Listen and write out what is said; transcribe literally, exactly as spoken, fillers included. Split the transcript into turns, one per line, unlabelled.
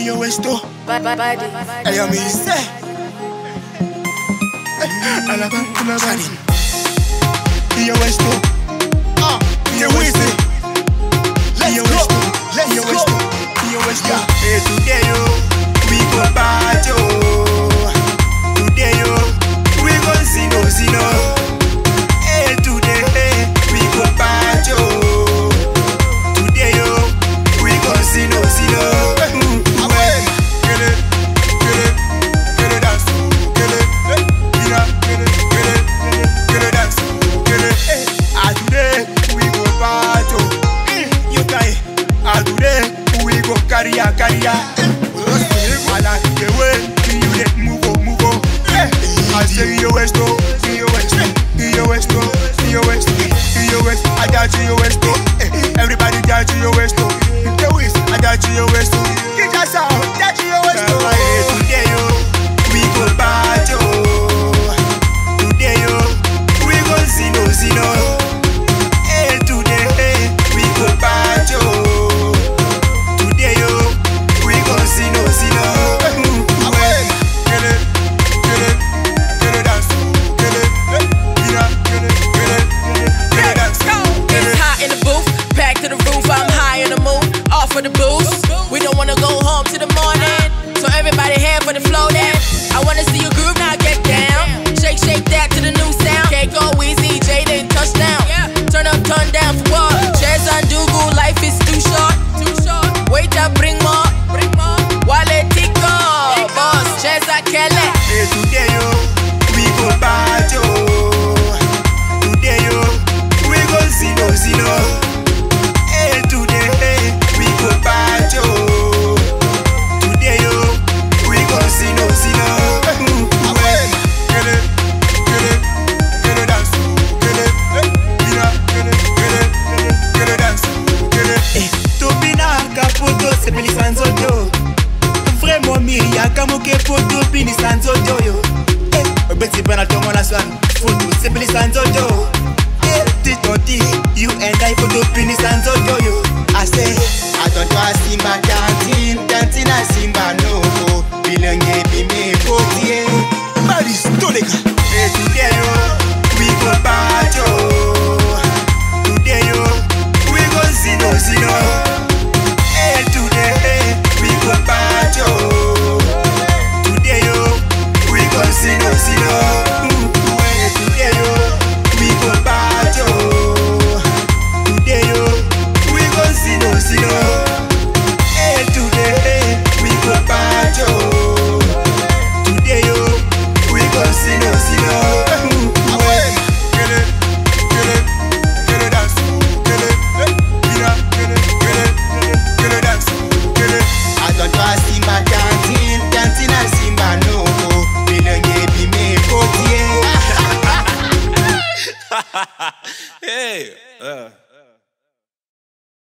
Yo esto, ella me dice, alaba, alaba. Yo esto, ah, yo esto, yo esto, yo esto, yo esto. Hey, today yo, we go party. Today yo, we go sino sino. Hey, today we go party. Today yo, we go sino sino. Caria, caria, I like the way you let move on, move on. I say yo esto, yo esto, yo esto, yo esto, yo esto. I got you esto. Everybody got you esto. The ways I got you esto. Get us out, got you esto. Today yo, we go party. Today yo, we go sino sino. Hey, today we go party. Sino, sino, away. Get it, get it, get it dance. Get it, get it, get it, get it, get it dance.
It's hot in the booth, packed to the roof. I'm high on the moon, off for the booze. We don't wanna go home till the morning, so everybody head for the flow dance. I wanna see you groove now, get down. Shake, shake that to the new sound. Can't go easy, Jaden touchdown. Turn up, turn down for what? Chairs on Dougal, life is too short. Too short. Wait up, bring more. Wale Tico, boss, Chesa Kele.
Hey, today yo, we go party. Today yo, we go sino sino. Hey, today we go party. Today yo, we go sino sino. Away, get it, get it, get it dance, get it, get it, get it, get it, get it dance, get it. Eh, Tobina Caputo, c'est Pelisanzo yo. Vraiment miria kamo ke photo pini sanzo yo. Eh, beti bana tomo na swan photo se pili sanzo yo. Eh, tito ti you and I photo pini sanzo yo. I say I don't want Simba dancing, dancing a Simba no. Bilenge bi me kotie. Maris tolega. Eh, today yo we go party. Today yo we go sino sino. Eh, today we go party. Today yo, we go sino sino. Today yo, we go party. Today yo, we go sino sino. Hey, today we go party. Today yo, we go sino sino. Away, get it, get it, get it dance, get it, get it, get it, get it, get it dance, get it. I don't want Simba dancing, dancing a Simba no. Bilenge bi me kotie.
Hey, uh.